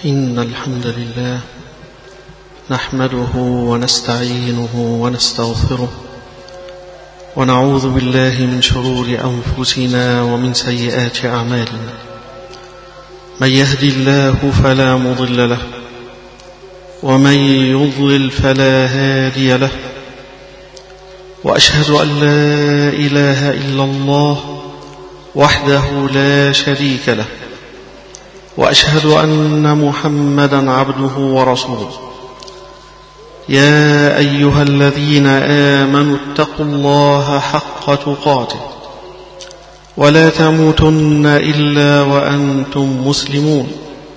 إن الحمد لله نحمده ونستعينه ونستغفره ونعوذ بالله من شرور أنفسنا ومن سيئات أعمالنا. من يهدي الله فلا مضل له ومن يضلل فلا هادي له، وأشهد أن لا إله إلا الله وحده لا شريك له، وأشهد أن محمدا عبده ورسوله. يا أيها الذين آمنوا اتقوا الله حق تقاته ولا تموتن إلا وأنتم مسلمون.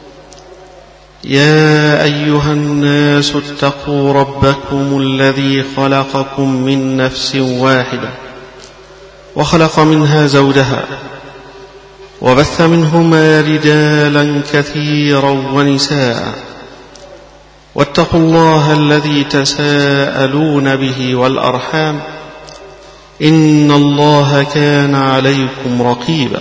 يا أيها الناس اتقوا ربكم الذي خلقكم من نفس واحدة وخلق منها زوجها وبث منهما رجالا كثيرا ونساء، واتقوا الله الذي تساءلون به والأرحام إن الله كان عليكم رقيبا.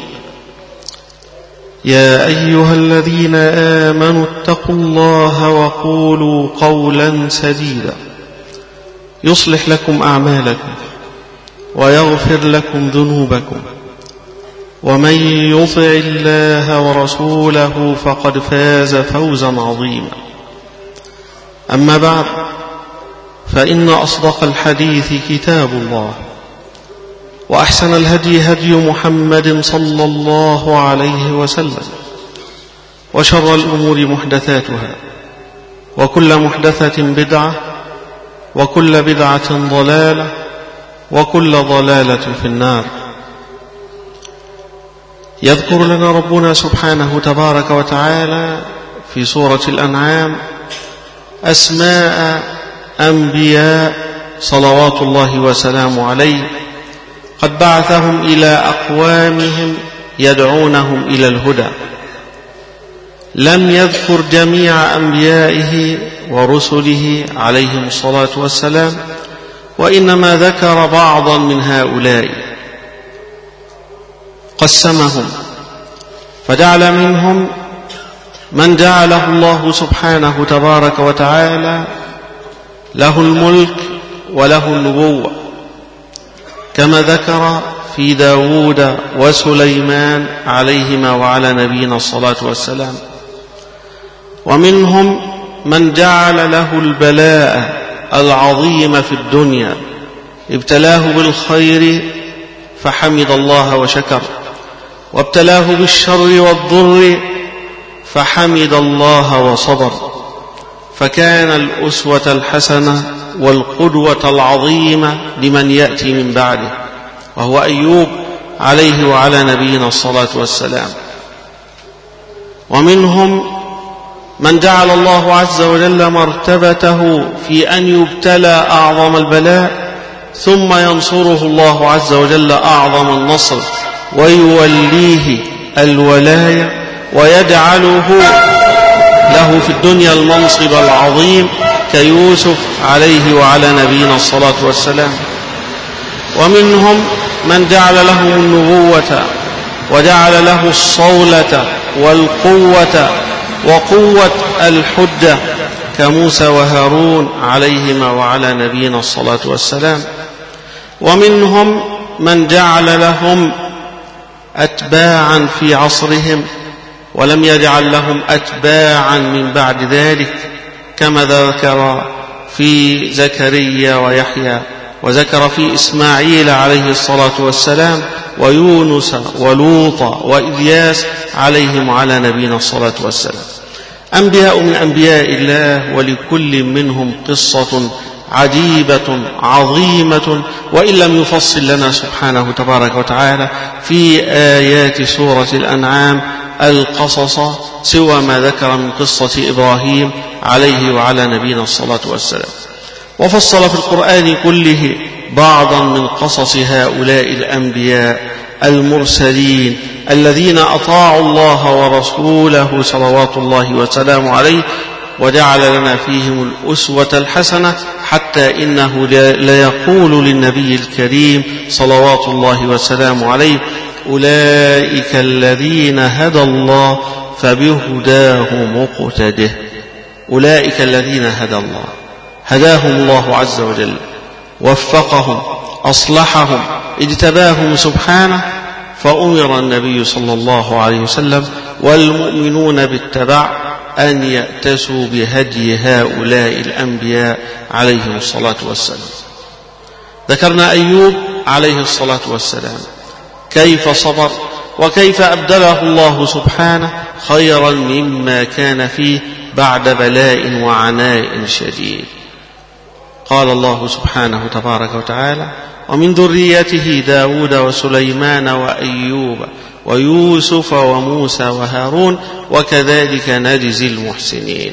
يا أيها الذين آمنوا اتقوا الله وقولوا قولا سديدا يصلح لكم أعمالكم ويغفر لكم ذنوبكم، ومن يطع الله ورسوله فقد فاز فوزا عظيما. أما بعد، فإن أصدق الحديث كتاب الله، وأحسن الهدي هدي محمد صلى الله عليه وسلم، وشر الأمور محدثاتها، وكل محدثة بدعة، وكل بدعة ضلالة، وكل ضلالة في النار. يذكر لنا ربنا سبحانه تبارك وتعالى في سورة الأنعام أسماء أنبياء صلوات الله وسلامه عليه قد بعثهم إلى أقوامهم يدعونهم إلى الهدى. لم يذكر جميع أنبيائه ورسله عليهم الصلاة والسلام، وإنما ذكر بعضا من هؤلاء، قسمهم فجعل منهم من جعله الله سبحانه تبارك وتعالى له الملك وله النبوة، كما ذكر في داود وسليمان عليهما وعلى نبينا الصلاة والسلام. ومنهم من جعل له البلاء العظيم في الدنيا، ابتلاه بالخير فحمد الله وشكر، وابتلاه بالشر والضر فحمد الله وصبر، فكان الأسوة الحسنة والقدوة العظيمة لمن يأتي من بعده، وهو أيوب عليه وعلى نبينا الصلاة والسلام. ومنهم من جعل الله عز وجل مرتبته في أن يبتلى أعظم البلاء ثم ينصره الله عز وجل أعظم النصر ويوليه الولاية ويجعله له في الدنيا المنصب العظيم كيوسف عليه وعلى نبينا الصلاة والسلام. ومنهم من جعل له النبوة وجعل له الصولة والقوة وقوة الحجة كموسى وهارون عليهما وعلى نبينا الصلاة والسلام. ومنهم من جعل لهم أتباعا في عصرهم ولم يجعل لهم أتباعا من بعد ذلك، كما ذكر في زكريا ويحيى، وذكر في إسماعيل عليه الصلاة والسلام، ويونس ولوط وإلياس عليهم وعلى نبينا الصلاة والسلام. أنبياء من أنبياء الله، ولكل منهم قصة عجيبة عظيمة، وإن لم يفصل لنا سبحانه تبارك وتعالى في آيات سورة الأنعام القصص سوى ما ذكر من قصة إبراهيم عليه وعلى نبينا الصلاة والسلام. وفصل في القرآن كله بعضا من قصص هؤلاء الأنبياء المرسلين الذين أطاعوا الله ورسوله صلوات الله وسلامه عليه، وجعل لنا فيهم الأسوة الحسنة، حتى إنه ليقول للنبي الكريم صلوات الله وسلامه عليه: أولئك الذين هدى الله فبهداه مقتده. أولئك الذين هداهم الله عز وجل، وفقهم، أصلحهم، اجتباهم سبحانه. فأمر النبي صلى الله عليه وسلم والمؤمنون بالتبع أن يأتسوا بهدي هؤلاء الأنبياء عليهم الصلاة والسلام. ذكرنا أيوب عليه الصلاة والسلام كيف صبر وكيف أبدله الله سبحانه خيرا مما كان فيه بعد بلاء وعناء شديد. قال الله سبحانه تبارك وتعالى: ومن ذريته داود وسليمان وأيوب ويوسف وموسى وهارون وكذلك نجزي المحسنين.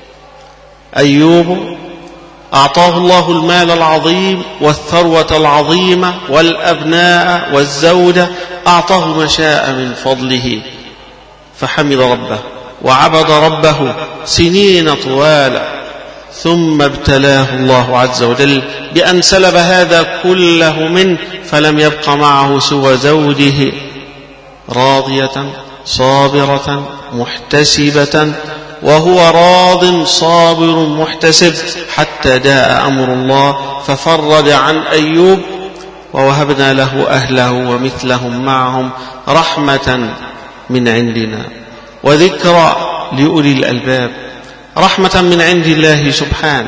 أيوب أعطاه الله المال العظيم والثروة العظيمة والأبناء والزوجة، أعطاه ما شاء من فضله، فحمد ربه وعبد ربه سنين طوالا، ثم ابتلاه الله عز وجل بأن سلب هذا كله منه، فلم يبق معه سوى زوجه راضية صابرة محتسبة، وهو راض صابر محتسب، حتى جاء أمر الله ففرج عن أيوب، ووهبنا له أهله ومثلهم معهم رحمة من عندنا وذكرى لأولي الألباب، رحمة من عند الله سبحانه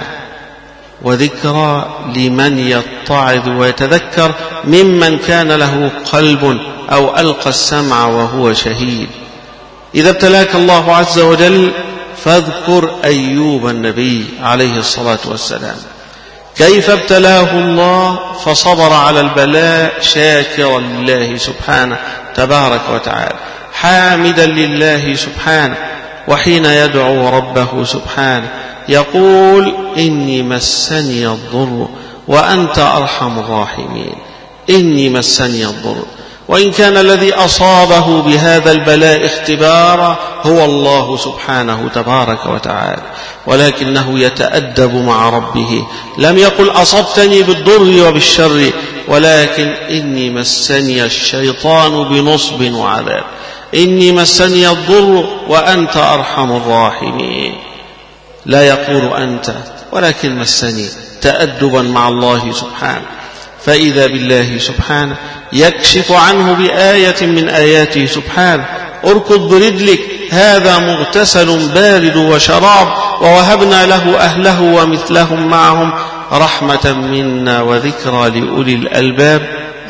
وذكرى لمن يتعظ ويتذكر ممن كان له قلب أو ألقى السمع وهو شهيد. إذا ابتلاك الله عز وجل فاذكر أيوب النبي عليه الصلاة والسلام كيف ابتلاه الله فصبر على البلاء شاكرا لله سبحانه تبارك وتعالى، حامدا لله سبحانه، وحين يدعو ربه سبحانه يقول: إني مسني الضر وأنت أرحم الراحمين. إني مسني الضر، وإن كان الذي أصابه بهذا البلاء اختبارا هو الله سبحانه تبارك وتعالى، ولكنه يتأدب مع ربه، لم يقل أصبتني بالضر وبالشر، ولكن إني مسني الشيطان بنصب وعذاب، إني مسني الضر وأنت أرحم الراحمين. لا يقول أنت، ولكن مسني، تأدبا مع الله سبحانه. فإذا بالله سبحانه يكشف عنه بآية من آياته سبحانه: اركض برجلك هذا مغتسل بارد وشراب، ووهبنا له أهله ومثلهم معهم رحمة منا وذكرى لأولي الألباب.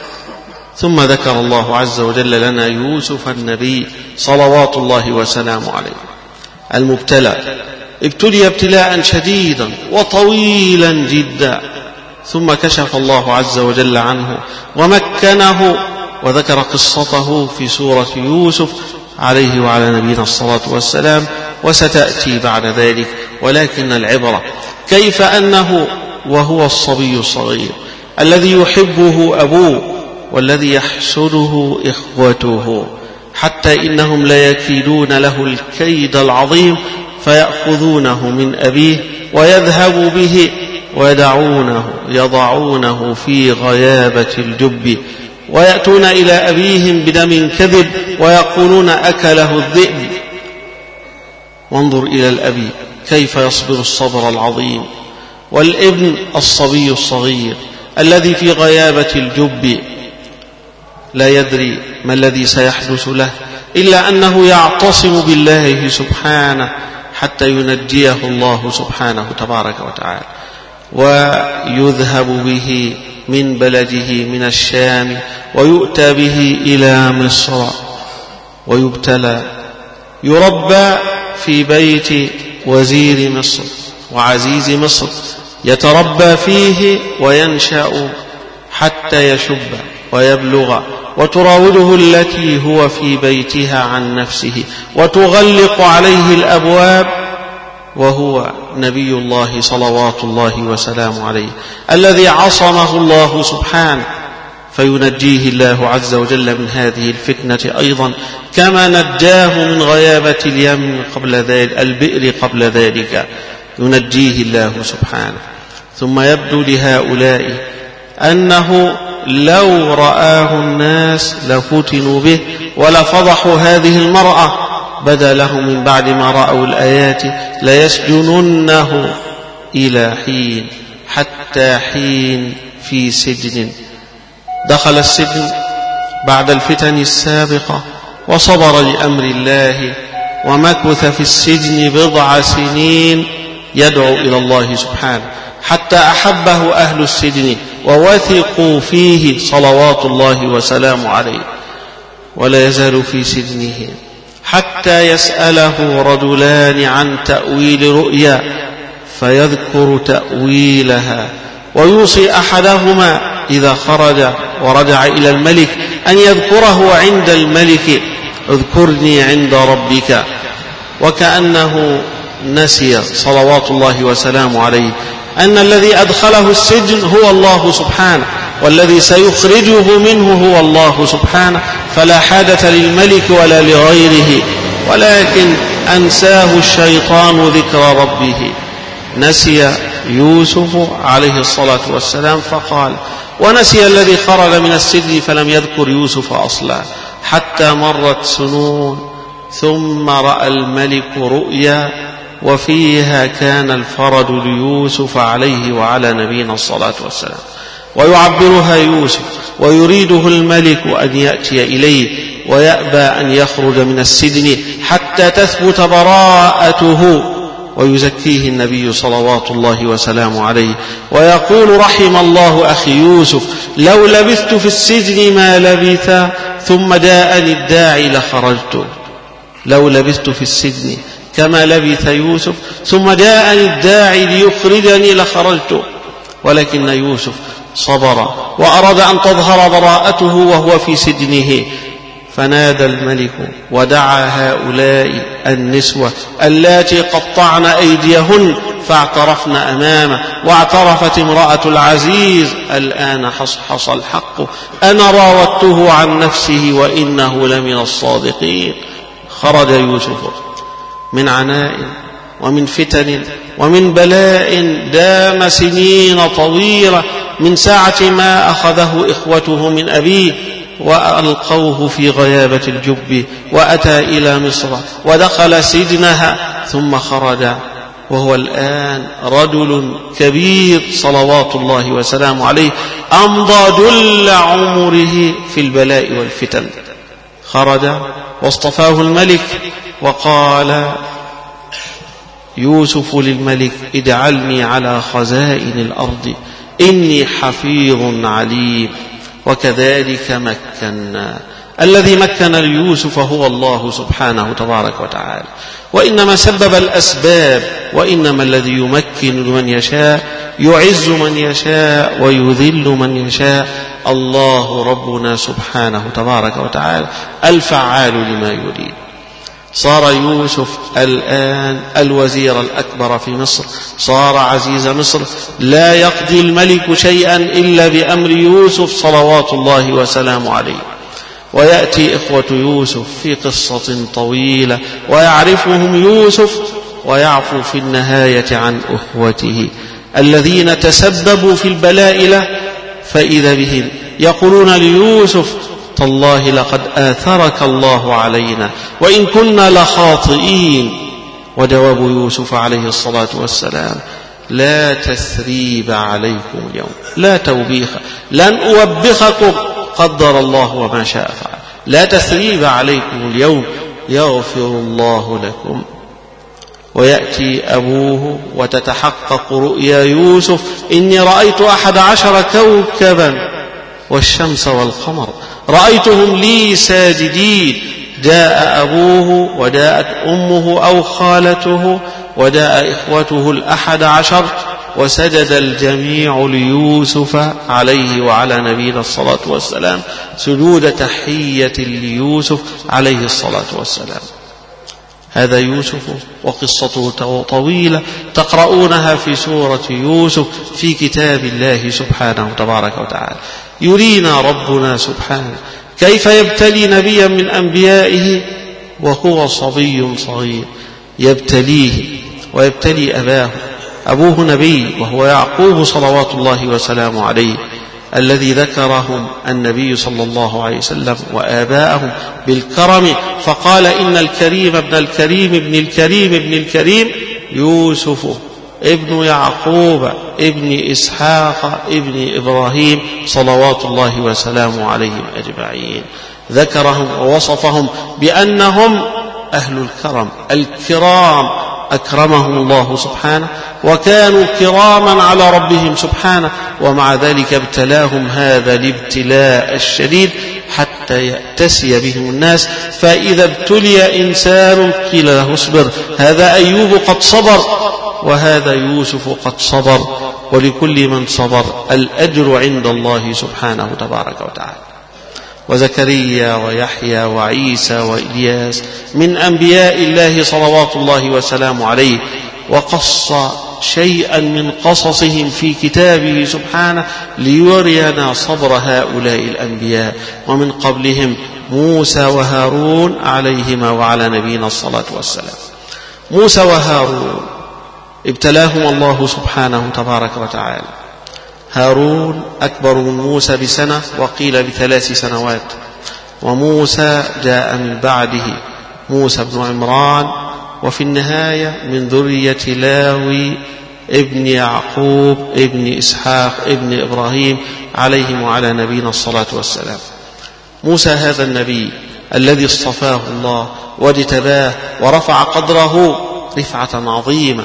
ثم ذكر الله عز وجل لنا يوسف النبي صلوات الله وسلامه عليه المبتلى، ابتلي ابتلاء شديدا وطويلا جدا، ثم كشف الله عز وجل عنه ومكنه، وذكر قصته في سورة يوسف عليه وعلى نبينا الصلاة والسلام، وستأتي بعد ذلك. ولكن العبرة كيف أنه وهو الصبي الصغير الذي يحبه أبوه والذي يحسده إخوته، حتى إنهم لا يكيدون له الكيد العظيم، فيأخذونه من أبيه ويذهب به يضعونه في غيابة الجب، ويأتون إلى أبيهم بدم كذب ويقولون أكله الذئب. وانظر إلى الأبي كيف يصبر الصبر العظيم، والابن الصبي الصغير الذي في غيابة الجب لا يدري ما الذي سيحدث له، إلا أنه يعتصم بالله سبحانه حتى ينجيه الله سبحانه تبارك وتعالى، ويذهب به من بلده من الشام ويؤتى به إلى مصر ويبتلى، يربى في بيت وزير مصر وعزيز مصر، يتربى فيه وينشأ حتى يشب ويبلغ، وتراوده التي هو في بيتها عن نفسه وتغلق عليه الأبواب، وهو نبي الله صلوات الله وسلامه عليه الذي عصمه الله سبحانه، فينجيه الله عز وجل من هذه الفتنة أيضا، كما نجاه من غيابة اليم قبل ذلك البئر قبل ذلك، ينجيه الله سبحانه. ثم يبدو لهؤلاء أنه لو رآه الناس لفتنوا به ولفضحوا هذه المرأة بدا لهم من بعد ما رأوا الآيات ليسجننه إلى حين، حتى حين في سجن. دخل السجن بعد الفتن السابقة وصبر لأمر الله، ومكث في السجن 10 سنين يدعو إلى الله سبحانه، حتى أحبه أهل السجن ووثقوا فيه صلوات الله وسلامه عليه، ولا يزال في سجنه حتى يسأله رجلان عن تأويل رؤيا فيذكر تأويلها، ويوصي أحدهما إذا خرج ورجع إلى الملك أن يذكره عند الملك: اذكرني عند ربك. وكأنه نسي صلوات الله وسلامه عليه أن الذي أدخله السجن هو الله سبحانه، والذي سيخرجه منه هو الله سبحانه، فلا حاجة للملك ولا لغيره. ولكن أنساه الشيطان ذكر ربه، نسي يوسف عليه الصلاة والسلام فقال، ونسي الذي خرج من السجن فلم يذكر يوسف أصلا، حتى مرت سنون ثم رأى الملك رؤيا وفيها كان الفرج ليوسف عليه وعلى نبينا الصلاة والسلام، ويعبرها يوسف، ويريده الملك أن يأتي إليه، ويأبى أن يخرج من السجن حتى تثبت براءته، ويزكيه النبي صلوات الله وسلامه عليه، ويقول: رحم الله أخي يوسف، لو لبثت في السجن ما لبث ثم جاءني الداعي لخرجت. لو لبثت في السجن كما لبث يوسف ثم جاءني الداعي ليخرجني لخرجت. ولكن يوسف صبر وأراد أن تظهر براءته وهو في سجنه، فنادى الملك ودعا هؤلاء النسوة اللاتي قطعن أيديهن فاعترفن أمامه، واعترفت امرأة العزيز: الآن حصحص الحق، أنا راودته عن نفسه وإنه لمن الصادقين. خرج يوسف من عناء ومن فتن ومن بلاء دام سنين طويلة، من ساعة ما أخذه إخوته من أبيه وألقوه في غيابة الجب، وأتى إلى مصر ودخل سجنها، ثم خرج وهو الآن رجل كبير صلوات الله وسلامه عليه، أمضى جل عمره في البلاء والفتن. خرج واصطفاه الملك، وقال يوسف للملك: اجعلني على خزائن الأرض إني حفيظ عليم. وكذلك مكنا. الذي مكن ليوسف هو الله سبحانه تبارك وتعالى، وإنما سبب الأسباب، وإنما الذي يمكن من يشاء، يعز من يشاء ويذل من يشاء، الله ربنا سبحانه تبارك وتعالى الفعال لما يريد. صار يوسف الآن الوزير الأكبر في مصر، صار عزيز مصر، لا يقضي الملك شيئا إلا بأمر يوسف صلوات الله وسلامه عليه. ويأتي إخوة يوسف في قصة طويلة، ويعرفهم يوسف ويعفو في النهاية عن أخوته الذين تسببوا في البلاء له، فإذا بهم يقولون ليوسف: تالله لقد آثرك الله علينا وإن كنا لخاطئين. وجواب يوسف عليه الصلاة والسلام: لا تثريب عليكم اليوم، لا توبيخ، لن أوبخكم، قدر الله وما شاء فعل، لا تثريب عليكم اليوم، يغفر الله لكم. ويأتي أبوه وتتحقق رؤيا يوسف: إني رأيت 11 كوكبا والشمس والقمر رأيتهم لي ساجدين. جاء أبوه وجاءت أمه أو خالته وجاء إخوته 11 وسجد الجميع ليوسف عليه وعلى نبينا الصلاة والسلام سجود تحية ليوسف عليه الصلاة والسلام. هذا يوسف، وقصته طويلة تقرؤونها في سورة يوسف في كتاب الله سبحانه تبارك وتعالى. يرينا ربنا سبحانه كيف يبتلي نبيا من أنبيائه وهو صبي صغير، يبتليه ويبتلي أباه. أبوه نبي وهو يعقوب صلوات الله وسلامه عليه، الذي ذكرهم النبي صلى الله عليه وسلم وآباءهم بالكرم، فقال إن الكريم ابن الكريم ابن الكريم ابن الكريم يوسف ابن يعقوب ابن إسحاق ابن إبراهيم صلوات الله وسلامه عليهم أجمعين. ذكرهم ووصفهم بأنهم أهل الكرم الكرام، أكرمهم الله سبحانه وكانوا كراما على ربهم سبحانه، ومع ذلك ابتلاهم هذا الابتلاء الشديد حتى يأتسي بهم الناس. فإذا ابتلي إنسان قيل له اصبر، هذا أيوب قد صبر وهذا يوسف قد صبر، ولكل من صبر الأجر عند الله سبحانه تبارك وتعالى. وزكريا ويحيى وعيسى وإلياس من أنبياء الله صلوات الله وسلامه عليه، وقص شيئا من قصصهم في كتابه سبحانه ليرينا صبر هؤلاء الأنبياء. ومن قبلهم موسى وهارون عليهما وعلى نبينا الصلاة والسلام. موسى وهارون ابتلاهم الله سبحانه تبارك وتعالى. هارون أكبر من موسى بسنة وقيل ب3 سنوات، وموسى جاء من بعده موسى بن عمران، وفي النهاية من ذرية لاوي ابن يعقوب ابن إسحاق ابن إبراهيم عليهم وعلى نبينا الصلاة والسلام. موسى هذا النبي الذي اصطفاه الله واجتباه ورفع قدره رفعة عظيمة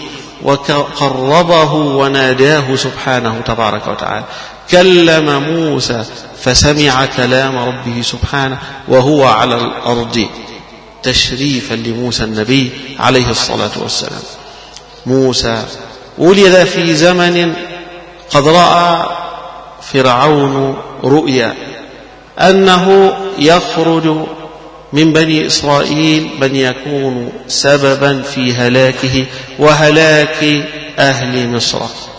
وقربه وناداه سبحانه تبارك وتعالى. كلم موسى فسمع كلام ربه سبحانه وهو على الأرض تشريفا لموسى النبي عليه الصلاة والسلام. موسى ولد في زمن قد رأى فرعون رؤيا أنه يخرج من بني إسرائيل من يكون سببا في هلاكه وهلاك أهل مصر،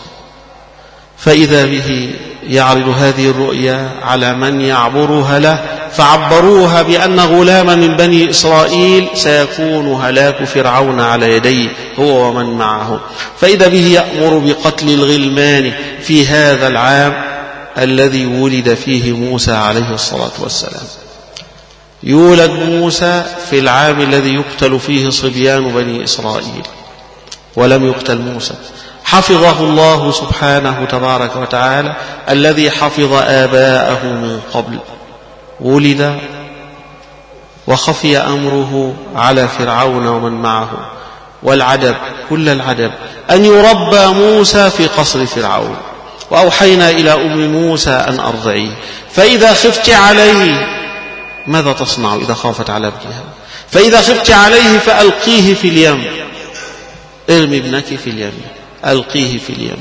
فإذا به يعرض هذه الرؤيا على من يعبرها له، فعبروها بأن غلاما من بني إسرائيل سيكون هلاك فرعون على يديه هو ومن معه، فإذا به يأمر بقتل الغلمان في هذا العام الذي ولد فيه موسى عليه الصلاة والسلام. يولد موسى في العام الذي يقتل فيه صبيان بني إسرائيل، ولم يقتل موسى، حفظه الله سبحانه تبارك وتعالى الذي حفظ آباءه من قبل. ولد وخفي أمره على فرعون ومن معه، والعجب كل العجب أن يربى موسى في قصر فرعون. وأوحينا إلى أم موسى أن أرضعيه، فإذا خفت عليه ماذا تصنع إذا خافت على ابنها؟ فإذا خفت عليه فألقيه في اليم، ارمي ابنك في اليم، ألقيه في اليم.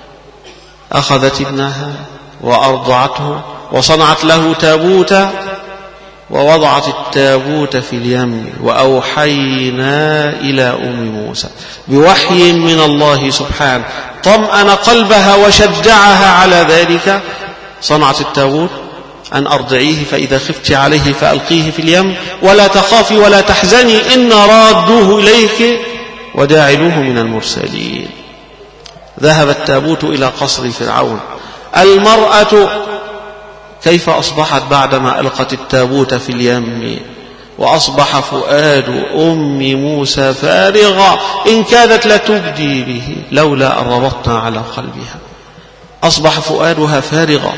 أخذت ابنها وأرضعته وصنعت له تابوتا ووضعت التابوت في اليم، وأوحينا إلى أم موسى بوحي من الله سبحانه طمأن قلبها وشجعها على ذلك. صنعت التابوت أن أرضعيه، فإذا خفت عليه فألقيه في اليم ولا تخافي ولا تحزني إنا رادوه إليك وجاعلوه من المرسلين. ذهب التابوت إلى قصر فرعون. المرأة كيف أصبحت بعدما ألقت التابوت في اليم؟ وأصبح فؤاد أم موسى فارغا إن كادت لتبدي به لولا أن ربطنا على قلبها. أصبح فؤادها فارغا.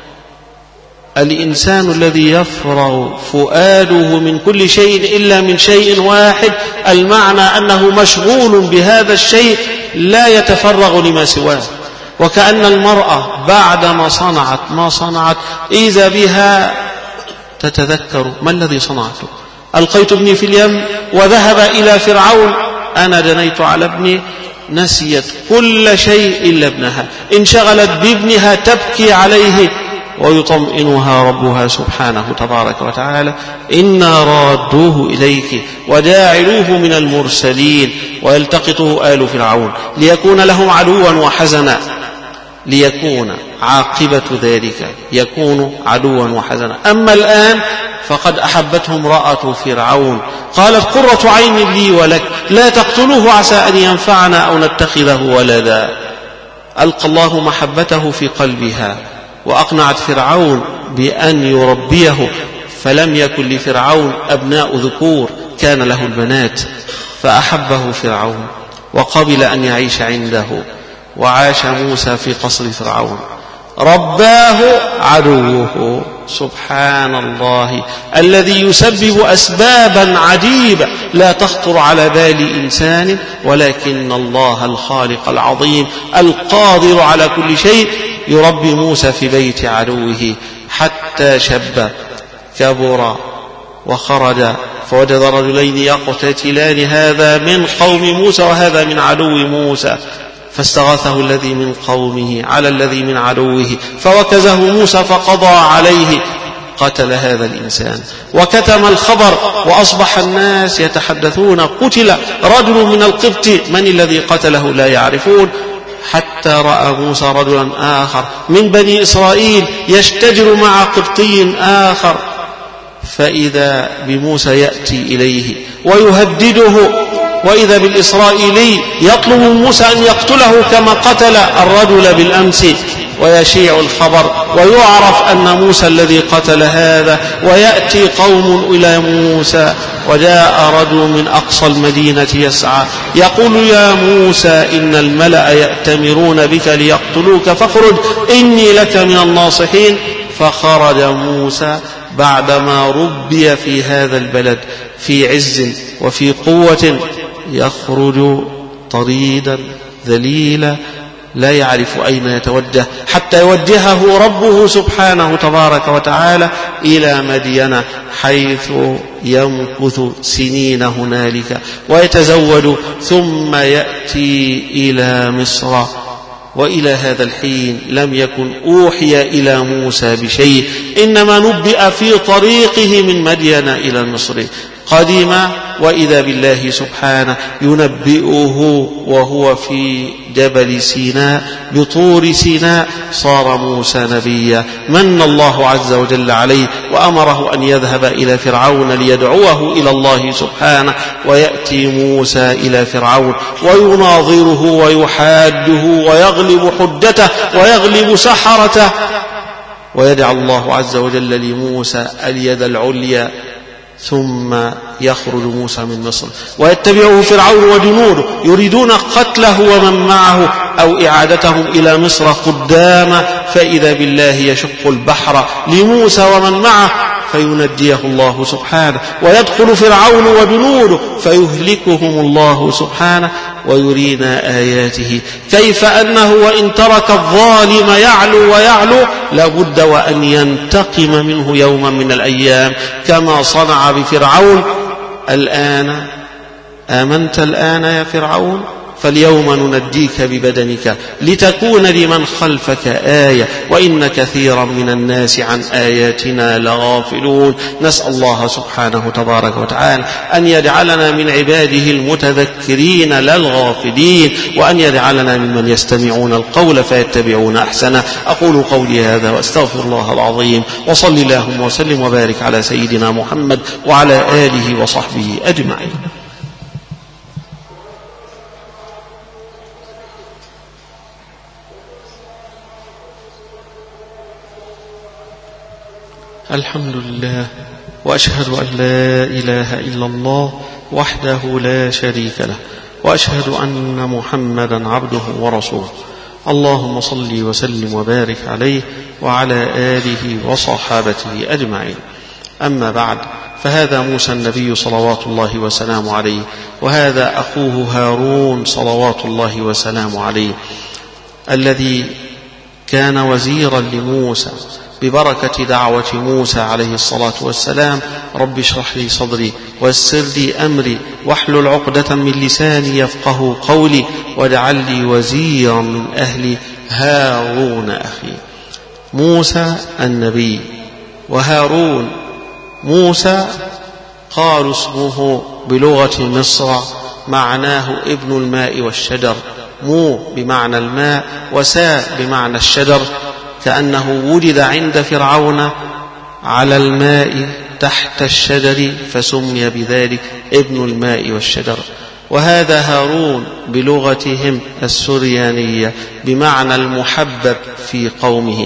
الإنسان الذي يفرغ فؤاده من كل شيء إلا من شيء واحد، المعنى أنه مشغول بهذا الشيء لا يتفرغ لما سواه. وكأن المرأة بعدما صنعت ما صنعت إذا بها تتذكر ما الذي صنعته. ألقيت ابني في اليم وذهب إلى فرعون، أنا جنيت على ابني. نسيت كل شيء إلا ابنها، انشغلت بابنها تبكي عليه ويطمئنها ربها سبحانه تبارك وتعالى إنا رادوه إليك وجاعلوه من المرسلين ويلتقطه آل فرعون ليكون لهم عدوا وحزنا، ليكون عاقبة ذلك يكون عدوا وحزنا. أما الآن فقد أحبته امرأة فرعون، قالت قرة عين لي ولك لا تقتلوه عسى أن ينفعنا أو نتخذه ولدا. ألقى الله محبته في قلبها وأقنعت فرعون بأن يربيه، فلم يكن لفرعون أبناء ذكور، كان له البنات، فأحبه فرعون وقبل أن يعيش عنده، وعاش موسى في قصر فرعون. رباه عدوه. سبحان الله الذي يسبب أسبابا عجيبة لا تخطر على بال إنسان، ولكن الله الخالق العظيم القادر على كل شيء يربي موسى في بيت عدوه حتى شب كبر وخرج، فوجد رجلين يقتتلان، هذا من قوم موسى وهذا من عدو موسى، فاستغاثه الذي من قومه على الذي من عدوه، فوكزه موسى فقضى عليه، قتل هذا الإنسان وكتم الخبر، وأصبح الناس يتحدثون قتل رجل من القبط، من الذي قتله لا يعرفون، حتى رأى موسى رجلا آخر من بني إسرائيل يشتجر مع قبطي آخر، فإذا بموسى يأتي إليه ويهدده، وإذا بالإسرائيلي يطلب موسى أن يقتله كما قتل الرجل بالأمس، ويشيع الخبر ويعرف أن موسى الذي قتل هذا، ويأتي قوم إلى موسى، وجاء رجل من أقصى المدينة يسعى يقول يا موسى إن الملأ يأتمرون بك ليقتلوك فاخرج إني لك من الناصحين. فخرج موسى بعدما ربي في هذا البلد في عز وفي قوة، يخرج طريدا ذليلا لا يعرف أين يتوجه، حتى يوجهه ربه سبحانه تبارك وتعالى إلى مدين، حيث يمكث سنين هنالك ويتزوج، ثم يأتي إلى مصر. وإلى هذا الحين لم يكن أوحي إلى موسى بشيء، إنما نبئ في طريقه من مدين إلى مصر. قدم وإذا بالله سبحانه ينبئه وهو في جبل سيناء بطور سيناء، صار موسى نبيا، من الله عز وجل عليه وأمره أن يذهب إلى فرعون ليدعوه إلى الله سبحانه، ويأتي موسى إلى فرعون ويناظره ويحاده ويغلب حجته ويغلب سحرته، ويدعو الله عز وجل لموسى اليد العليا، ثم يخرج موسى من مصر ويتبعه فرعون وجنوده يريدون قتله ومن معه أو إعادتهم إلى مصر قداما، فإذا بالله يشق البحر لموسى ومن معه فينجيه الله سبحانه، ويدخل فرعون وجنوده فيهلكهم الله سبحانه، ويرينا آياته كيف أنه وإن ترك الظالم يعلو ويعلو لابد وأن ينتقم منه يوما من الأيام، كما صنع بفرعون. الآن آمنت الآن يا فرعون؟ فاليوم ننجيك ببدنك لتكون لمن خلفك آية وإن كثيرا من الناس عن آياتنا لغافلون. نسأل الله سبحانه تبارك وتعالى أن يجعلنا من عباده المتذكرين لا الغافلين، وأن يجعلنا ممن يستمعون القول فيتبعون أحسنه. أقول قولي هذا وأستغفر الله العظيم، وصل اللهم وسلم وبارك على سيدنا محمد وعلى آله وصحبه أجمعين. الحمد لله، وأشهد أن لا إله إلا الله وحده لا شريك له، وأشهد أن محمدا عبده ورسوله. اللهم صل وسلم وبارك عليه وعلى آله وصحابته أجمعين. أما بعد، فهذا موسى النبي صلوات الله وسلامه عليه، وهذا أخوه هارون صلوات الله وسلامه عليه، الذي كان وزيرا لموسى ببركة دعوة موسى عليه الصلاة والسلام: رب اشرح لي صدري ويسر لي أمري واحلل عقدة من لساني يفقه قولي واجعل لي وزيرا من أهلي هارون أخي. موسى النبي وهارون. موسى قالوا اسمه بلغة مصر معناه ابن الماء والشجر، مو بمعنى الماء وساء بمعنى الشجر، كأنه وجد عند فرعون على الماء تحت الشجر فسمي بذلك ابن الماء والشجر. وهذا هارون بلغتهم السريانية بمعنى المحبب في قومه،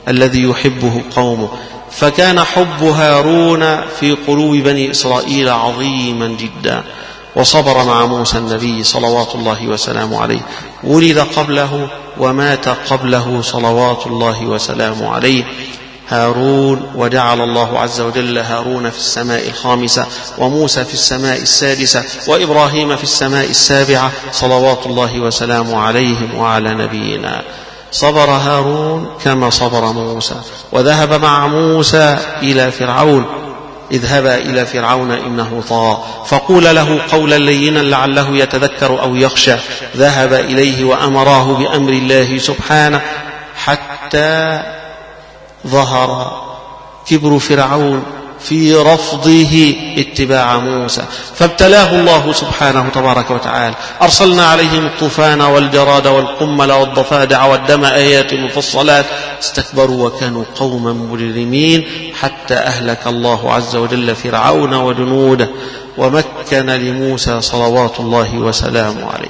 الذي يحبه قومه، فكان حب هارون في قلوب بني إسرائيل عظيما جدا، وصبر مع موسى النبي صلوات الله وسلامه عليه، ولد قبله ومات قبله صلوات الله وسلامه عليه هارون. وجعل الله عز وجل هارون في السماء الخامسة، وموسى في السماء السادسة، وإبراهيم في السماء السابعة صلوات الله وسلامه عليهم وعلى نبينا. صبر هارون كما صبر موسى، وذهب مع موسى إلى فرعون، اذهبا إلى فرعون إنه طغى فقول له قولا لينا لعله يتذكر أو يخشى. ذهب إليه وأمراه بأمر الله سبحانه حتى ظهر كبر فرعون في رفضه اتباع موسى، فابتلاه الله سبحانه تبارك وتعالى. أرسلنا عليهم الطوفان والجراد والقمل والضفادع والدم آيات مفصلات، استكبروا وكانوا قوما مجرمين، حتى أهلك الله عز وجل فرعون وجنوده، ومكن لموسى صلوات الله وسلامه عليه.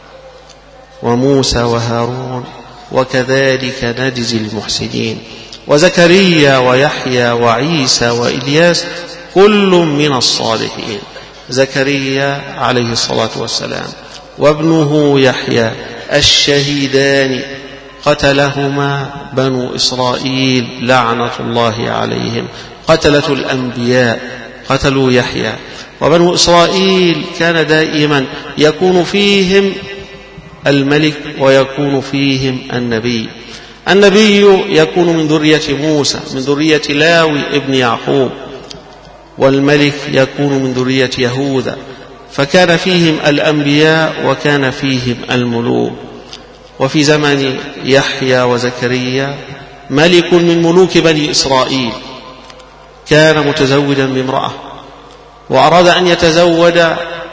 وموسى وهارون وكذلك نجزي المحسنين. وزكريا ويحيى وعيسى وإلياس كل من الصالحين. زكريا عليه الصلاة والسلام وابنه يحيى الشهيدان قتلهما بنو إسرائيل لعنة الله عليهم، قتلة الأنبياء قتلوا يحيى. وبنو إسرائيل كان دائما يكون فيهم الملك ويكون فيهم النبي. النبي يكون من ذرية موسى من ذرية لاوي ابن يعقوب، والملك يكون من ذرية يهوذا، فكان فيهم الأنبياء وكان فيهم الملوك. وفي زمن يحيى وزكريا ملك من ملوك بني إسرائيل كان متزوجا بامرأة، وأراد أن يتزوج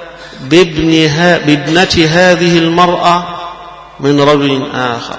بابنة هذه المرأة من رجل آخر.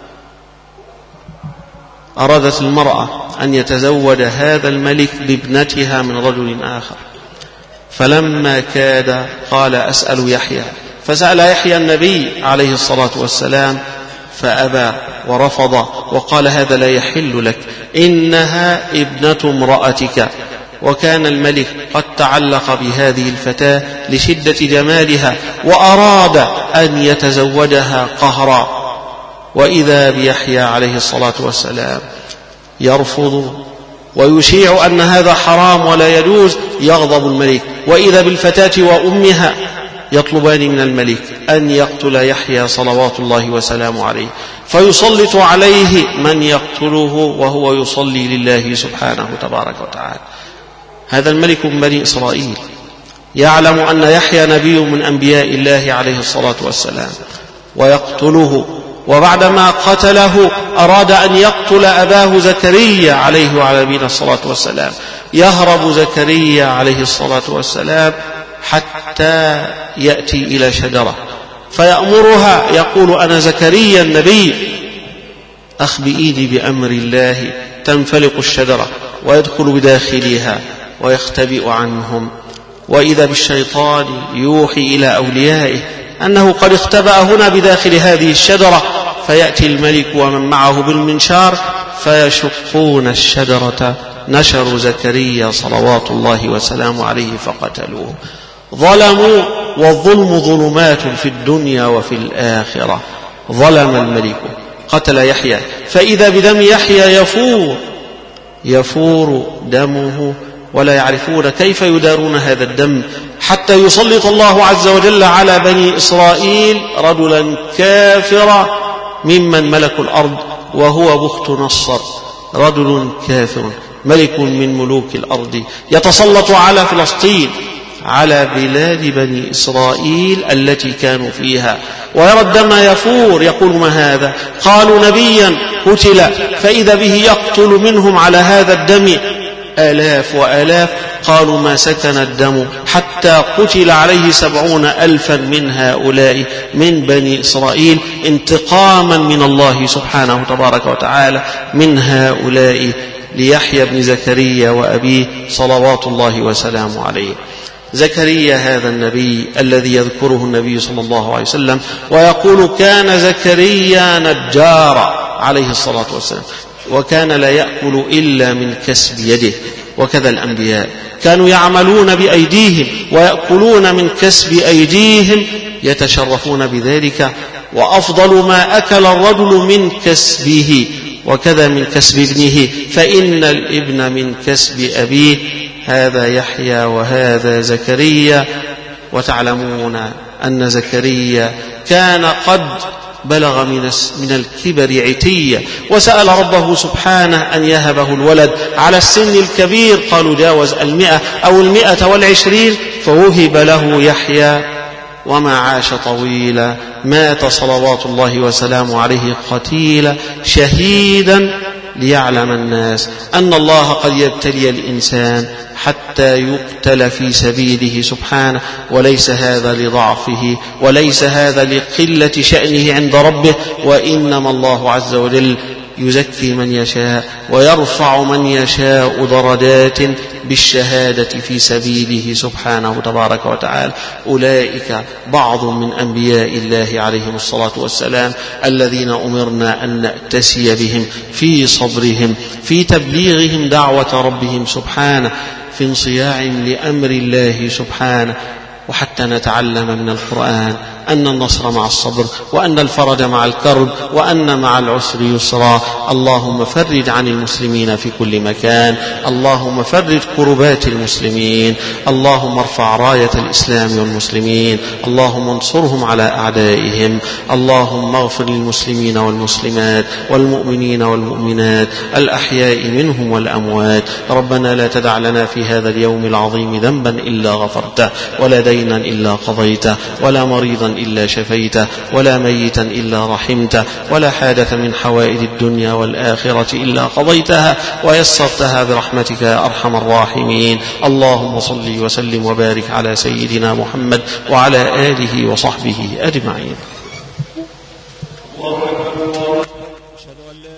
أرادت المرأة أن يتزوج هذا الملك بابنتها من رجل آخر، فلما كاد قال أسأل يحيى، فسأل يحيى النبي عليه الصلاة والسلام فأبى ورفض وقال هذا لا يحل لك، إنها ابنة امرأتك. وكان الملك قد تعلق بهذه الفتاة لشدة جمالها وأراد أن يتزوجها قهرا، وإذا بيحيى عليه الصلاة والسلام يرفض ويشيع أن هذا حرام ولا يجوز. يغضب الملك، وإذا بالفتاة وأمها يطلبان من الملك أن يقتل يحيى صلوات الله وسلامه عليه، فيسلط عليه من يقتله وهو يصلي لله سبحانه تبارك وتعالى. هذا الملك من بني إسرائيل يعلم أن يحيى نبي من أنبياء الله عليه الصلاة والسلام ويقتله، وبعدما قتله أراد أن يقتل أباه زكريا عليه وعلى نبينا الصلاة والسلام. يهرب زكريا عليه الصلاة والسلام حتى يأتي إلى شجرة فيأمرها، يقول أنا زكريا النبي أخبئيني بأمر الله. تنفلق الشجرة ويدخل بداخلها ويختبئ عنهم، وإذا بالشيطان يوحي إلى أوليائه أنه قد اختبأ هنا بداخل هذه الشجرة، فيأتي الملك ومن معه بالمنشار فيشقون الشجرة. نشروا زكريا صلوات الله وسلامه عليه فقتلوه. ظلموا، والظلم ظلمات في الدنيا وفي الآخرة. ظلم الملك قتل يحيى، فإذا بدم يحيى يفور دمه، ولا يعرفون كيف يدارون هذا الدم، حتى يسلط الله عز وجل على بني إسرائيل رجلا كافرا ممن ملكوا الأرض، وهو بخت نصر، رجل كافر ملك من ملوك الأرض يتسلط على فلسطين، على بلاد بني إسرائيل التي كانوا فيها، ويرى الدم يفور. يقول ما هذا؟ قالوا نبيا قتل، فإذا به يقتل منهم على هذا الدم آلاف وآلاف. قالوا ما سكن الدم حتى قتل عليه 70,000 من هؤلاء من بني إسرائيل، انتقاما من الله سبحانه تبارك وتعالى من هؤلاء ليحيى بن زكريا وأبيه صلوات الله وسلامه عليه. زكريا هذا النبي الذي يذكره النبي صلى الله عليه وسلم ويقول كان زكريا نجارا عليه الصلاة والسلام. وكان لا يأكل إلا من كسب يده. وكذا الأنبياء كانوا يعملون بأيديهم ويأكلون من كسب أيديهم يتشرفون بذلك. وأفضل ما أكل الرجل من كسبه، وكذا من كسب ابنه، فإن الابن من كسب أبيه. هذا يحيى وهذا زكريا. وتعلمون أن زكريا كان قد بلغ من الكبر عتيا، وسأل ربه سبحانه أن يهبه الولد على السن الكبير، قالوا جاوز 100 أو 120، فوهب له يحيى وما عاش طويلا، مات صلوات الله وسلامه عليه قتيلا شهيدا، ليعلم الناس أن الله قد يبتلي الإنسان حتى يقتل في سبيله سبحانه، وليس هذا لضعفه وليس هذا لقلة شأنه عند ربه، وإنما الله عز وجل يزكي من يشاء ويرفع من يشاء درجات بالشهادة في سبيله سبحانه تبارك وتعالى. أولئك بعض من أنبياء الله عليهم الصلاة والسلام الذين أمرنا أن نأتسي بهم في صبرهم، في تبليغهم دعوة ربهم سبحانه، في انصياعهم لأمر الله سبحانه، وحتى نتعلم من القرآن أن النصر مع الصبر، وأن الفرج مع الكرب، وأن مع العسر يسرا. اللهم فرج عن المسلمين في كل مكان، اللهم فرج كربات المسلمين، اللهم ارفع راية الإسلام والمسلمين، اللهم انصرهم على أعدائهم، اللهم اغفر للمسلمين والمسلمات والمؤمنين والمؤمنات الأحياء منهم والأموات. ربنا لا تدع لنا في هذا اليوم العظيم ذنبا إلا غفرته، ولا دينا إلا قضيته، ولا مريضا إلا شفيته، ولا ميتا إلا رحمته، ولا حاجة من حوائج الدنيا والآخرة إلا قضيتها ويسرتها برحمتك يا أرحم الراحمين. اللهم صل وسلم وبارك على سيدنا محمد وعلى آله وصحبه أجمعين.